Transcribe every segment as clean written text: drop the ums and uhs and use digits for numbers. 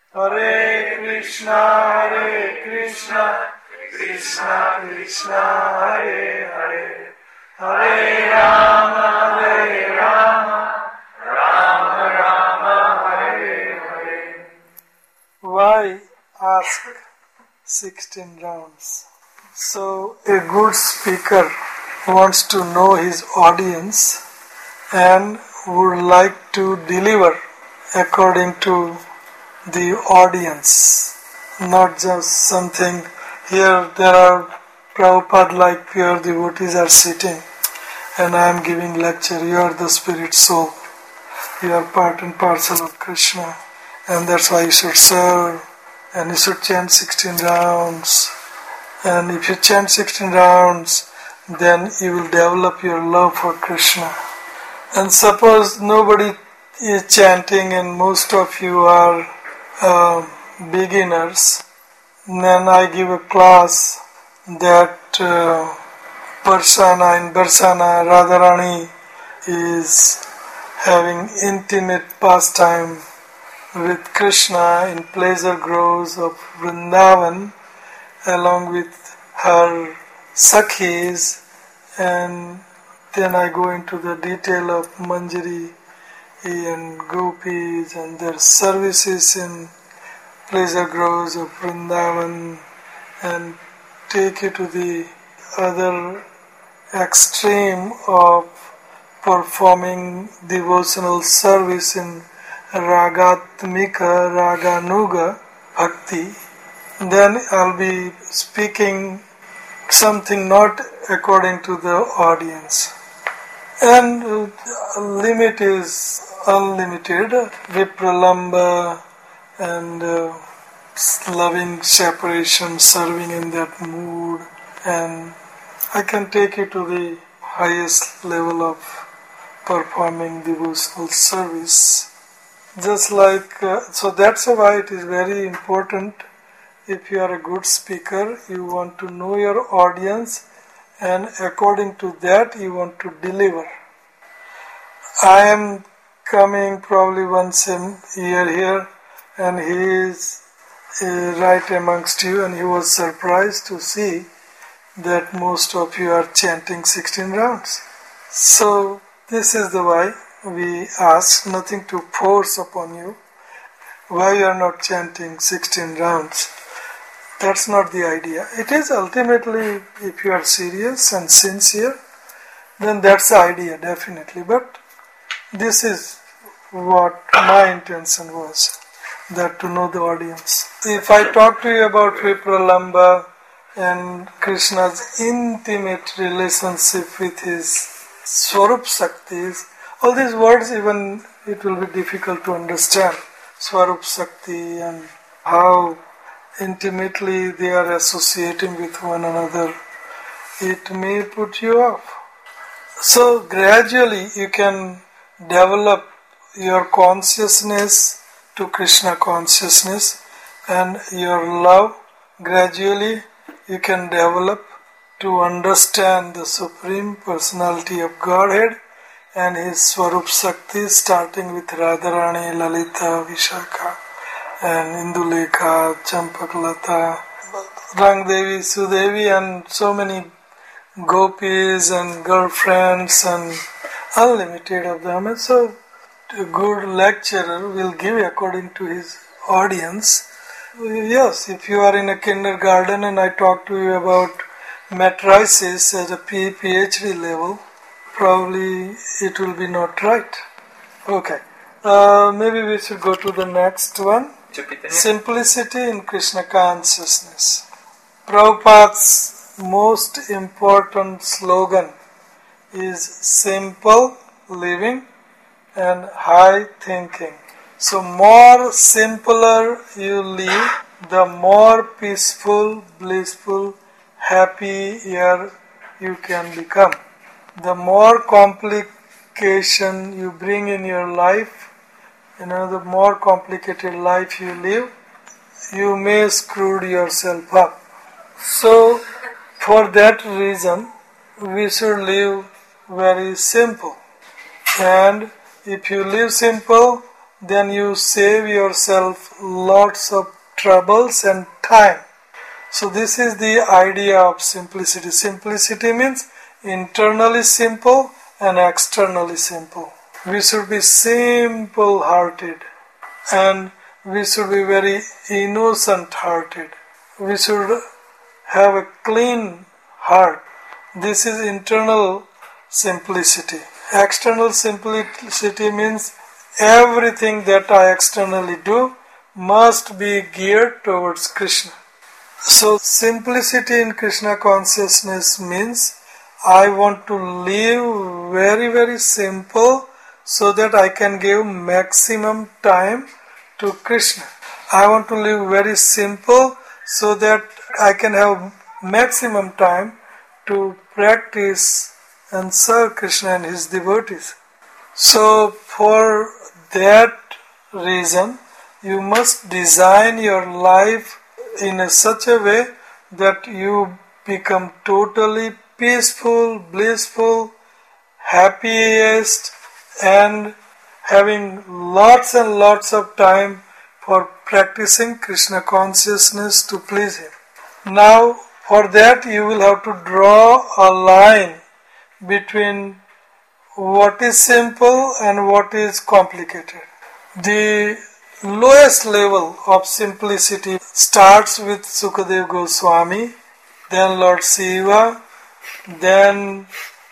Hare Krishna, Krishna Krishna, Hare Hare, Hare Rama, Rama Rama, Hare Hare. Why ask 16 rounds? So a good speaker wants to know his audience and would like to deliver according to the audience, not just something. Here there are Prabhupada like pure devotees are sitting and I am giving lecture. You are the spirit soul. You are part and parcel of Krishna, and that's why you should serve and you should chant 16 rounds. And if you chant 16 rounds, then you will develop your love for Krishna. And suppose nobody is chanting and most of you are beginners, then I give a class that Parsana in Barsana Radharani is having intimate pastime with Krishna in pleasure groves of Vrindavan along with her Sakhis, and then I go into the detail of Manjari and gopis and their services in pleasure groves of Vrindavan, and take you to the other extreme of performing devotional service in Ragatmika, Raganuga Bhakti. Then I'll be speaking something not according to the audience. And limit is unlimited. Vipralamba and loving separation, serving in that mood, and I can take you to the highest level of performing devotional service. Just like, so that's why it is very important. If you are a good speaker, you want to know your audience, and according to that you want to deliver. I am coming probably once a year here, and he is right amongst you, and he was surprised to see that most of you are chanting 16 rounds. So this is the why we ask, nothing to force upon you. Why you are not chanting 16 rounds? That's not the idea. It is ultimately, if you are serious and sincere, then that's the idea, definitely. But this is what my intention was, that to know the audience. If I talk to you about Vipralamba and Krishna's intimate relationship with his Swarup Shaktis, all these words even it will be difficult to understand. Swarup Shakti and how intimately they are associating with one another, it may put you off. So gradually you can develop your consciousness to Krishna consciousness, and your love gradually you can develop to understand the Supreme Personality of Godhead and His Swarup Shakti, starting with Radharani, Lalita, Vishakha and Indulekha, Champaklata, Rangdevi, Sudevi, and so many gopis and girlfriends and unlimited of them. And so a good lecturer will give according to his audience. Yes, if you are in a kindergarten and I talk to you about matrices at a PhD level, probably it will be not right. Okay, maybe we should go to the next one. Simplicity in Krishna consciousness. Prabhupada's most important slogan is simple living and high thinking. So more simpler you live, the more peaceful, blissful, happier you can become. The more complication you bring in your life, the more complicated life you live, you may screw yourself up. So for that reason, we should live very simple. And if you live simple, then you save yourself lots of troubles and time. So this is the idea of simplicity. Simplicity means internally simple and externally simple. We should be simple-hearted and we should be very innocent-hearted. We should have a clean heart. This is internal simplicity. External simplicity means everything that I externally do must be geared towards Krishna. So simplicity in Krishna consciousness means I want to live very, very simple so that I can give maximum time to Krishna. I want to live very simple so that I can have maximum time to practice and serve Krishna and his devotees. So for that reason, you must design your life in such a way that you become totally peaceful, blissful, happiest, and having lots and lots of time for practicing Krishna consciousness to please him. Now, for that you will have to draw a line between what is simple and what is complicated. The lowest level of simplicity starts with Sukadeva Goswami, then Lord Shiva, then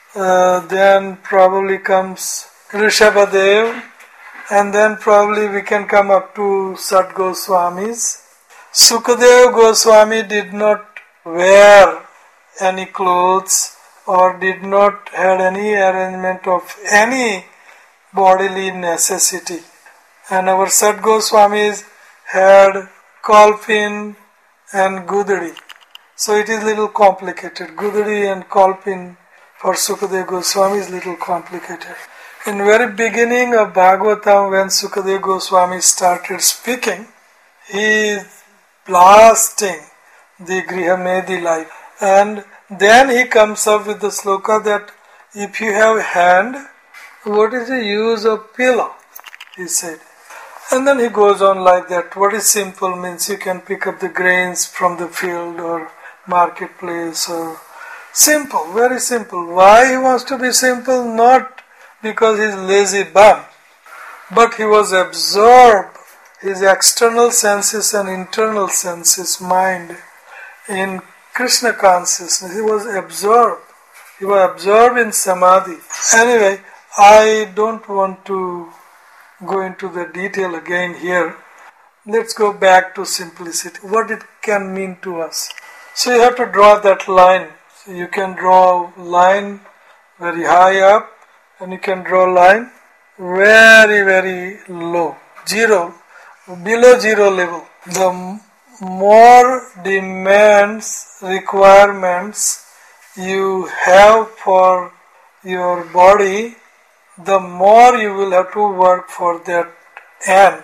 probably comes Rishabhadev, and then probably we can come up to Sat Goswamis. Sukadeva Goswami did not wear any clothes or did not have any arrangement of any bodily necessity. And our Sat Goswamis had Kalpin and Gudadi. So it is little complicated. Gudadi and Kalpin for Sukadeva Goswami is little complicated. In very beginning of Bhagavatam, when Sukadeva Goswami started speaking, he is blasting the Grihamedi life. And then he comes up with the sloka that if you have hand, what is the use of pillow? He said. And then he goes on like that. What is simple means you can pick up the grains from the field or marketplace or simple, very simple. Why he wants to be simple? Not because he's lazy bum, but he was absorbed, his external senses and internal senses, mind, in Krishna consciousness. He was absorbed. He was absorbed in samadhi. Anyway, I don't want to go into the detail again here. Let's go back to simplicity. What it can mean to us. So you have to draw that line. So you can draw a line very high up and you can draw a line very, very low. Zero. Below zero level. The more demands, requirements you have for your body, the more you will have to work for that end.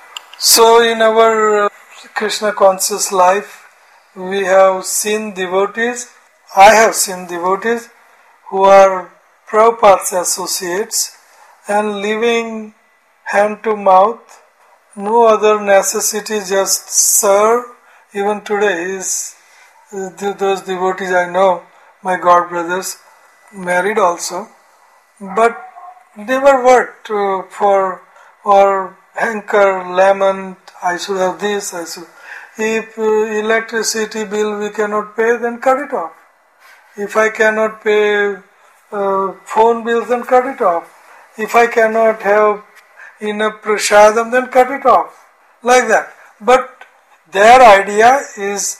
So in our Krishna conscious life, we have seen devotees, I have seen devotees who are Prabhupada's associates and living hand to mouth, no other necessity, just serve. Even today, those devotees I know, my god brothers, married also, but never worked for or hanker, lament, I should have this, I should. If electricity bill we cannot pay, then cut it off. If I cannot pay phone bills, then cut it off. If I cannot have enough prasadam, then cut it off. Like that. But their idea is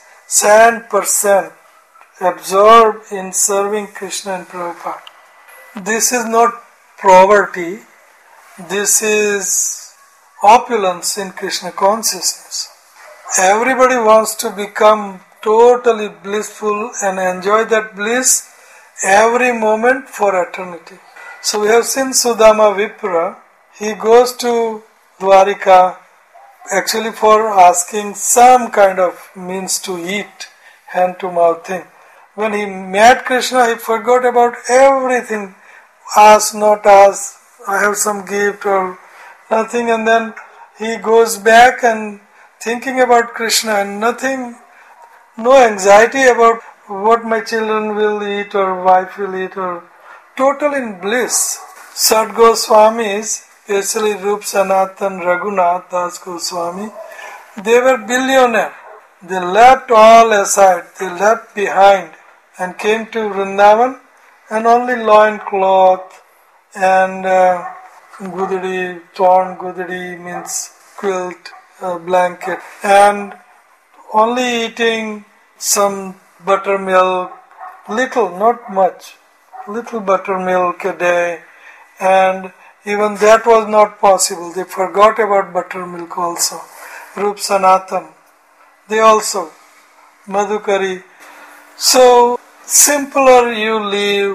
100% absorbed in serving Krishna and Prabhupada. This is not poverty. This is opulence in Krishna consciousness. Everybody wants to become totally blissful and enjoy that bliss every moment for eternity. So we have seen Sudama Vipra. He goes to Dwarika actually for asking some kind of means to eat, hand to mouth thing. When he met Krishna, he forgot about everything. Ask, not ask, I have some gift or nothing, and then he goes back and thinking about Krishna and nothing, no anxiety about what my children will eat or wife will eat, or total in bliss. Sat Goswamis, especially Rup Sanatan Raghunath Das Goswami, they were billionaire. They left all aside, they left behind and came to Vrindavan, and only loin cloth and gudadi, torn gudadi means quilt, blanket, and only eating some buttermilk, little, not much, little buttermilk a day, and even that was not possible. They forgot about buttermilk also. Rup Sanatan, they also, Madhukari. So, simpler you live,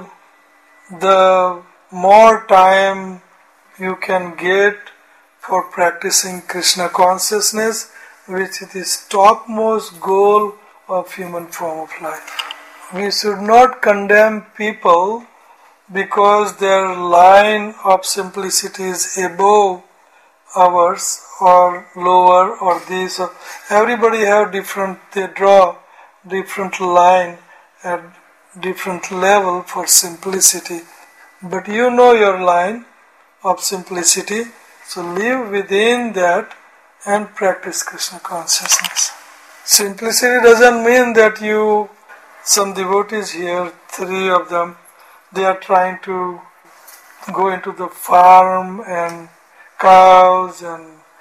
the more time you can get for practicing Krishna consciousness, which is the topmost goal of human form of life. We should not condemn people because their line of simplicity is above ours or lower or this. Everybody have different, they draw different line at different level for simplicity. But you know your line of simplicity, so live within that and practice Krishna consciousness. Simplicity doesn't mean that you, some devotees here, 3 of them, they are trying to go into the farm and cows and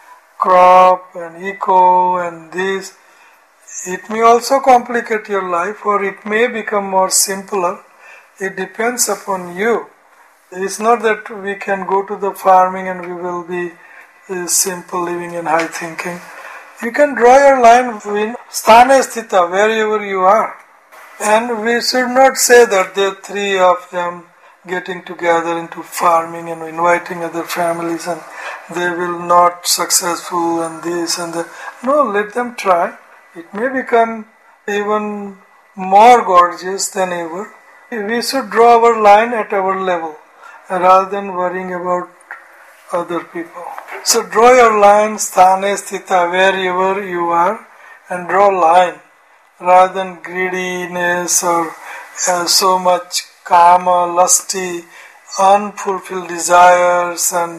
crop and eco and this. It may also complicate your life, or it may become more simpler. It depends upon you. It's not that we can go to the farming and we will be simple living and high thinking. You can draw your line in sthana sthita, wherever you are. And we should not say that there are 3 of them getting together into farming and inviting other families and they will not successful and this and that. No, let them try. It may become even more gorgeous than ever. We should draw our line at our level rather than worrying about other people. So draw your line, sthane sthita, wherever you are, and draw line rather than greediness or so much kama, lusty, unfulfilled desires and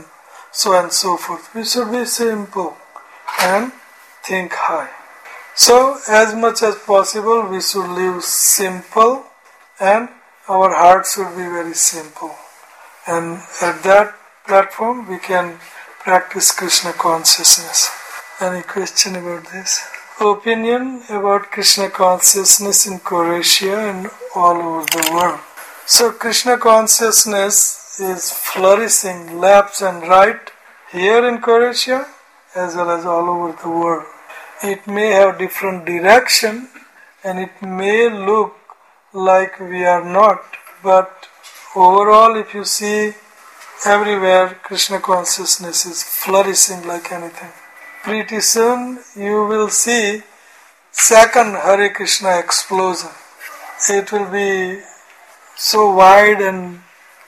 so forth. We should be simple and think high. So as much as possible we should live simple and our heart should be very simple. And at that platform we can practice Krishna consciousness. Any question about this? Opinion about Krishna consciousness in Croatia and all over the world. So Krishna consciousness is flourishing left and right here in Croatia as well as all over the world. It may have different direction and it may look like we are not, but overall if you see everywhere Krishna consciousness is flourishing like anything. Pretty soon you will see second Hare Krishna explosion. It will be so wide and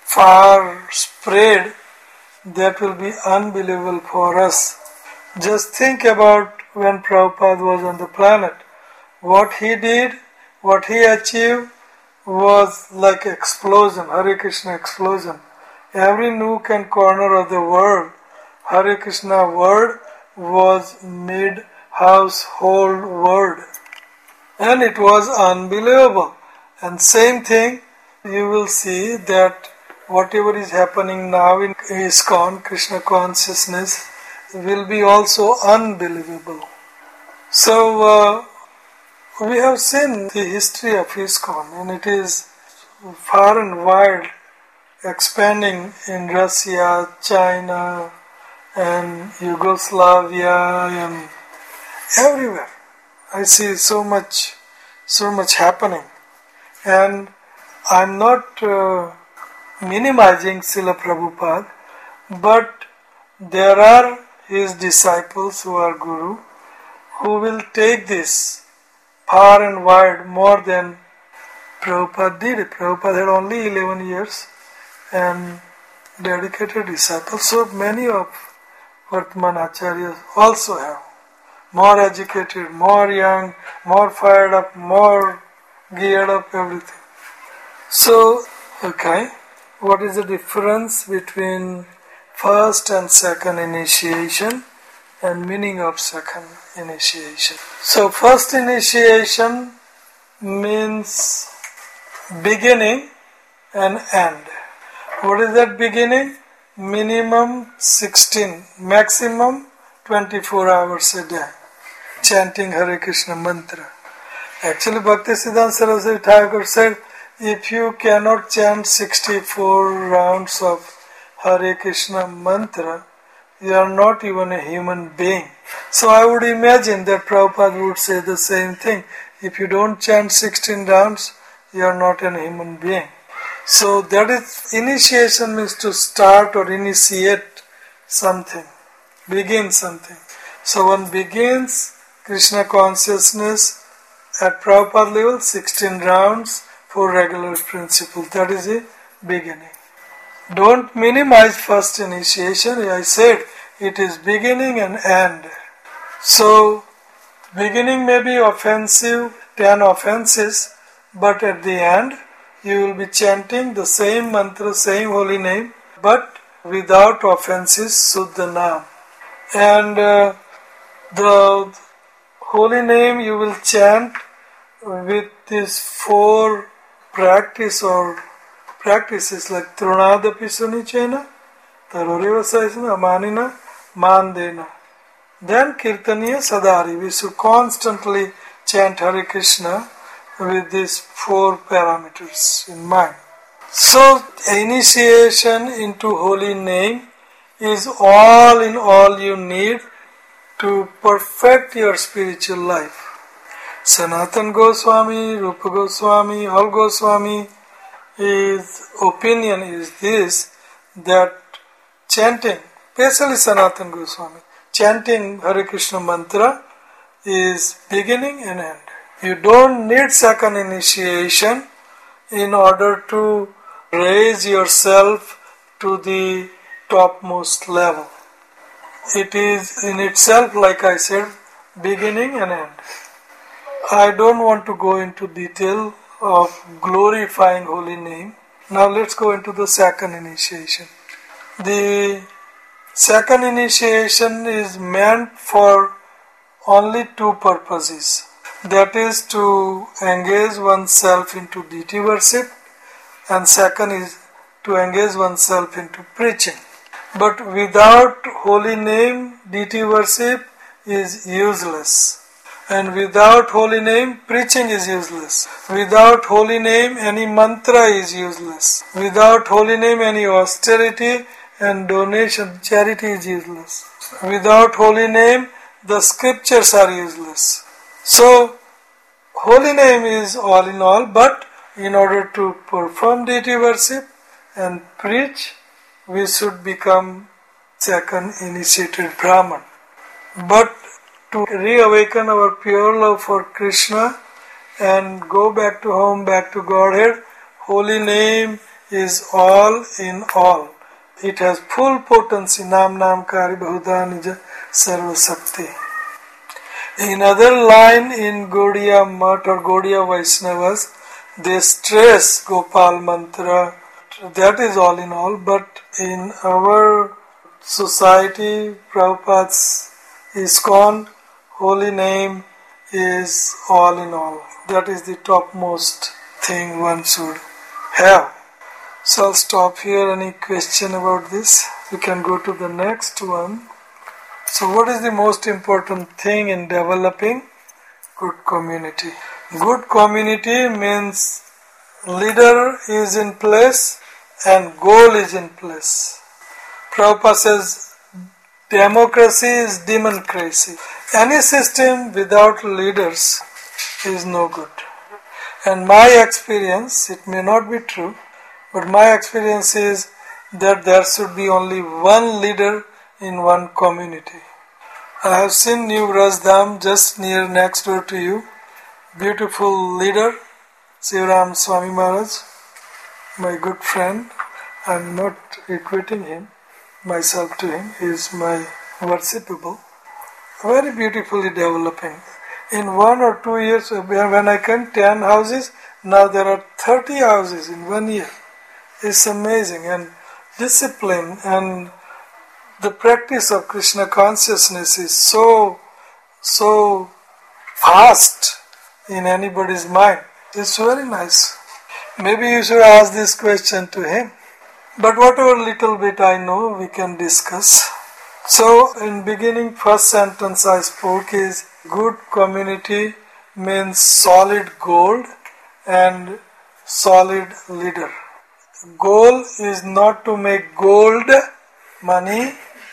far spread that will be unbelievable for us. Just think about when Prabhupada was on the planet. What he did, what he achieved was like explosion, Hare Krishna explosion. Every nook and corner of the world, Hare Krishna word was made household word. And it was unbelievable. And same thing, you will see that whatever is happening now in ISKCON, Krishna consciousness, will be also unbelievable. So, we have seen the history of ISKCON and it is far and wide, expanding in Russia, China, and Yugoslavia, and everywhere. I see so much happening. And I'm not minimizing Srila Prabhupada, but there are his disciples who are Guru, who will take this far and wide more than Prabhupada did. Prabhupada had only 11 years and dedicated disciples. So many of Vartman Acharyas also have. More educated, more young, more fired up, more geared up, everything. So, okay, what is the difference between first and second initiation and meaning of second initiation? So, first initiation means beginning and end. What is that beginning? Minimum 16, maximum 24 hours a day, chanting Hare Krishna mantra. Actually, Bhaktisiddhanta Saraswati Thakur said, if you cannot chant 64 rounds of Hare Krishna mantra, you are not even a human being. So I would imagine that Prabhupada would say the same thing. If you don't chant 16 rounds, you are not a human being. So that is, initiation means to start or initiate something, begin something. So one begins Krishna consciousness at Prabhupada level, 16 rounds, 4 regular principles. That is the beginning. Don't minimize first initiation. I said it is beginning and end. So beginning may be offensive, 10 offenses, but at the end you will be chanting the same mantra, same holy name, but without offenses, Suddha Nam. And the holy name you will chant with these 4 practices like Trunadapi Sunichena, Taroreva Saisana, Amanina, Mandena. Then Kirtaniya Sadari. We should constantly chant Hare Krishna with these 4 parameters in mind. So, initiation into holy name is all in all you need to perfect your spiritual life. Sanatana Goswami, Rupa Goswami, all Goswami, his opinion is this, that chanting, especially Sanatana Goswami, chanting Hare Krishna mantra is beginning and end. You don't need second initiation in order to raise yourself to the topmost level. It is in itself, like I said, beginning and end. I don't want to go into detail of glorifying holy name. Now let's go into the second initiation. The second initiation is meant for only 2 purposes. That is to engage oneself into deity worship, and second is to engage oneself into preaching. But without holy name, deity worship is useless. And without holy name, preaching is useless. Without holy name, any mantra is useless. Without holy name, any austerity and donation, charity is useless. Without holy name, the scriptures are useless. So, holy name is all in all, but in order to perform deity worship and preach, we should become second initiated Brahman. But to reawaken our pure love for Krishna and go back to home, back to Godhead, holy name is all in all. It has full potency, Nam Nam Kari Bahuda Nija Sarva Sakti. In other line in Gaudiya Math or Gaudiya Vaishnavas, they stress Gopal mantra, that is all in all, but in our society, Prabhupada's ISKCON, holy name is all in all. That is the topmost thing one should have. So I'll stop here. Any question about this? We can go to the next one. So what is the most important thing in developing good community? Good community means leader is in place and goal is in place. Prabhupada says democracy is democracy. Any system without leaders is no good. And my experience, it may not be true, but my experience is that there should be only one leader in one community. I have seen New Rajdham just near next door to you. Beautiful leader, Sivaram Swami Maharaj, my good friend. I am not equating myself to him. He is my worshipable, very beautifully developing. In 1 or 2 years, when I count 10 houses, now there are 30 houses in 1 year. It's amazing. And discipline and the practice of Krishna consciousness is so fast in anybody's mind. It's very nice. Maybe you should ask this question to him. But whatever little bit I know, we can discuss. So, in beginning, first sentence I spoke is good community means solid gold and solid leader. Goal is not to make gold, money,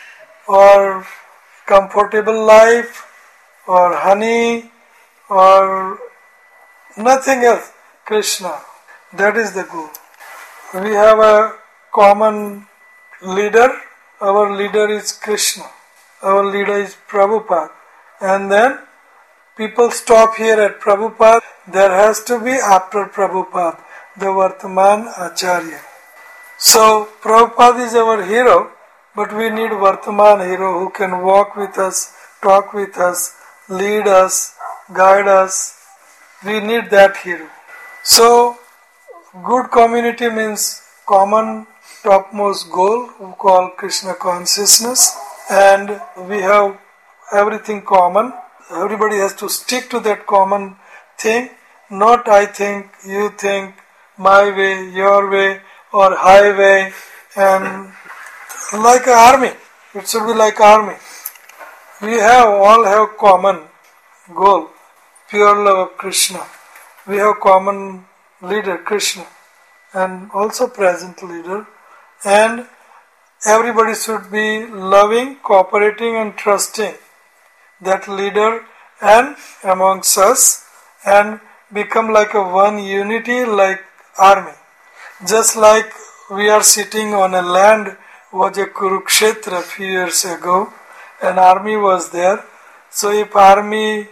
or comfortable life, or honey, or nothing else. Krishna. That is the goal. We have a common leader. Our leader is Krishna. Our leader is Prabhupada. And then people stop here at Prabhupada. There has to be after Prabhupada, the Vartaman Acharya. So Prabhupada is our hero, but we need Vartaman hero who can walk with us, talk with us, lead us, guide us. We need that hero. So good community means common topmost goal we call Krishna consciousness, and we have everything common. Everybody has to stick to that common thing, not I think, you think, my way, your way, or highway, and like an army. It should be like army. We all have common goal, pure love of Krishna. We have common leader, Krishna, and also present leader. And everybody should be loving, cooperating and trusting that leader and amongst us and become like a one unity like army. Just like we are sitting on a land, was a Kurukshetra a few years ago, an army was there. So if army,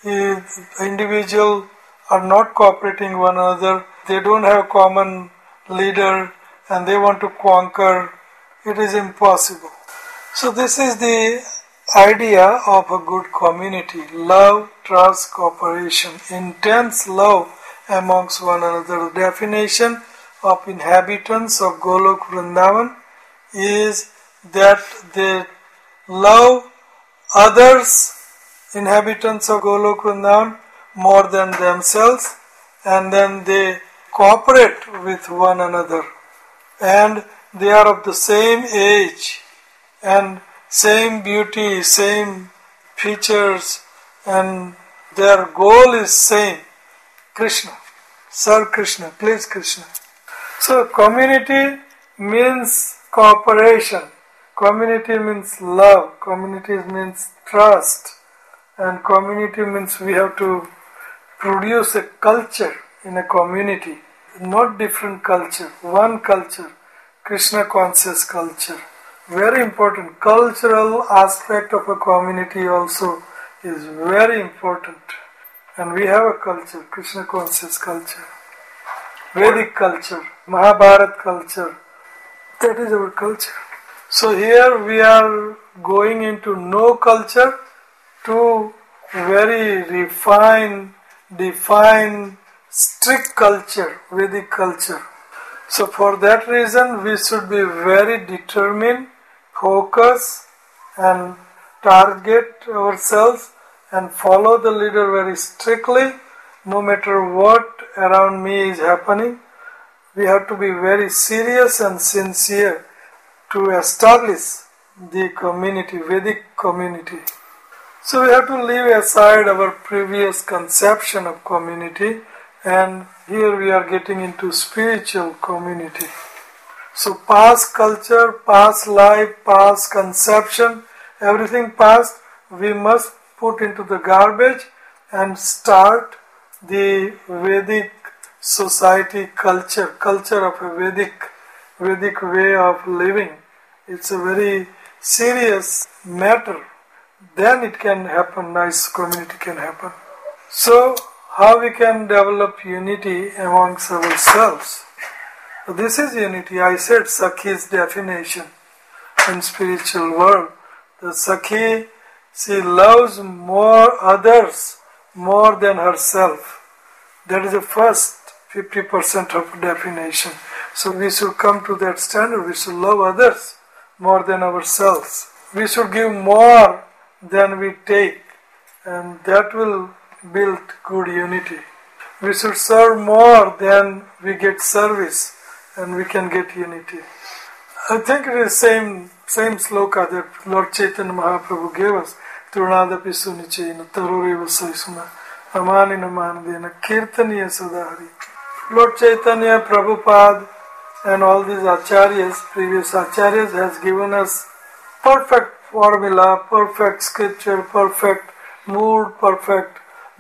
individual are not cooperating one another, they don't have common leader and they want to conquer, it is impossible. So this is the idea of a good community. Love, trust, cooperation, intense love amongst one another. The definition of inhabitants of Golok Vrindavan is that they love others, inhabitants of Golok Vrindavan, more than themselves, and then they cooperate with one another, and they are of the same age and same beauty, same features, and their goal is same, Krishna. Serve Krishna, please Krishna. So community means cooperation, community means love, community means trust, and community means we have to produce a culture in a community, not different culture, one culture, Krishna conscious culture. Very important. Cultural aspect of a community also is very important. And we have a culture, Krishna conscious culture, Vedic culture, Mahabharata culture. That is our culture. So here we are going into no culture to very refined, defined, strict culture, Vedic culture. So for that reason we should be very determined, focus and target ourselves and follow the leader very strictly, no matter what around me is happening. We have to be very serious and sincere to establish the community, Vedic community. So we have to leave aside our previous conception of community, and here we are getting into spiritual community. So past culture, past life, past conception, everything past, we must put into the garbage and start the Vedic society culture of a Vedic way of living. It's a very serious matter. Then it can happen, nice community can happen. So how we can develop unity amongst ourselves? So this is unity. I said Sakhi's definition in spiritual world. The Sakhi, she loves more others more than herself. That is the first 50% of definition. So we should come to that standard. We should love others more than ourselves. We should give more than we take, and that will build good unity. We should serve more than we get service, and we can get unity. I think it is same sloka that Lord Chaitanya Mahaprabhu gave us. Turunadapi sunichena taroreva saisuna amanina manadena kirtaniya sadahari. Lord Chaitanya, Prabhupada, and all these acharyas, previous acharyas, has given us perfect formula, perfect scripture, perfect mood, perfect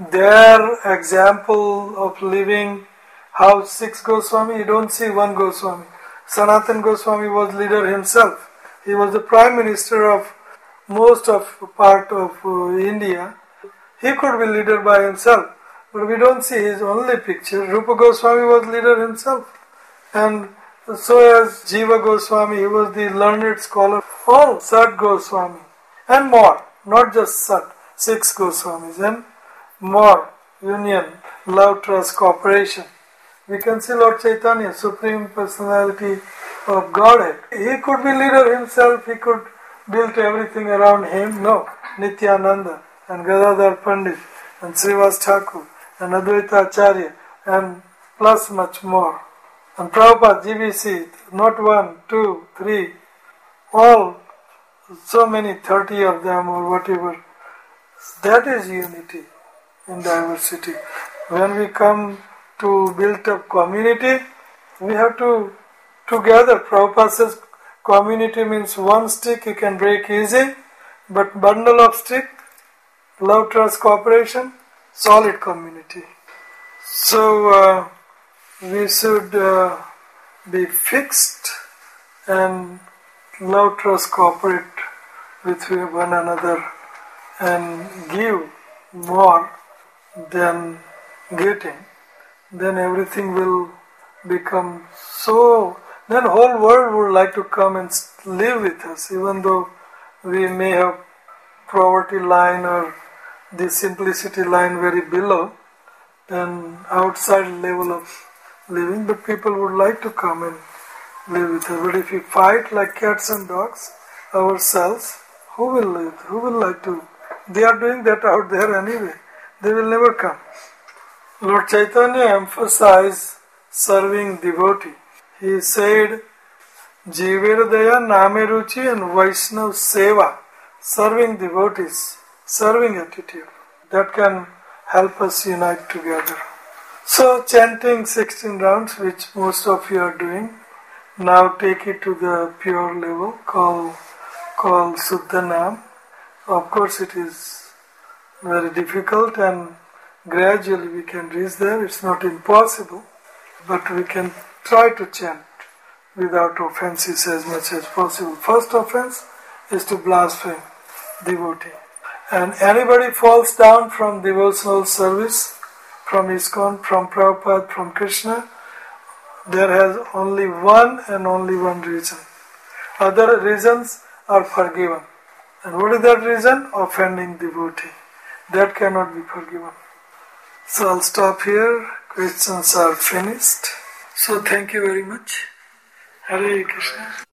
their example of living. How 6 Goswami, you don't see one Goswami. Sanatana Goswami was leader himself. He was the prime minister of most of part of India. He could be leader by himself, but we don't see his only picture. Rupa Goswami was leader himself, and so as Jiva Goswami, he was the learned scholar. All Sat Goswami and more, not just Sat, 6 Goswamis and more. Union, love, trust, cooperation. We can see Lord Chaitanya, Supreme Personality of Godhead. He could be leader himself, he could build everything around him. No, Nityananda and Gadadhar Pandit and Srivas Thakur and Advaita Acharya and plus much more. And Prabhupada, GBC, not 1, 2, 3, all, so many, 30 of them or whatever. That is unity in diversity. When we come to build up community, we have to together. Prabhupada says community means one stick you can break easy, but bundle of stick, love, trust, cooperation, solid community. So we should be fixed and love, trust, cooperate with one another and give more than getting. Then everything will become so. Then whole world would like to come and live with us, even though we may have poverty line or the simplicity line very below and outside level of living, but people would like to come and live with us. But if we fight like cats and dogs ourselves, who will live? Who will like to? They are doing that out there anyway. They will never come. Lord Chaitanya emphasized serving devotee. He said, Jiver Daya Name Ruchi and Vaishnav Seva, serving devotees, serving attitude. That can help us unite together. So chanting 16 rounds, which most of you are doing, now take it to the pure level called Suddhanam. Of course it is very difficult and gradually we can reach there. It's not impossible, but we can try to chant without offenses as much as possible. First offense is to blaspheme devotee. And anybody falls down from devotional service, from ISKCON, from Prabhupada, from Krishna, there has only one and only one reason. Other reasons are forgiven. And what is that reason? Offending devotee. That cannot be forgiven. So I'll stop here. Questions are finished. So thank you very much. Hare Krishna.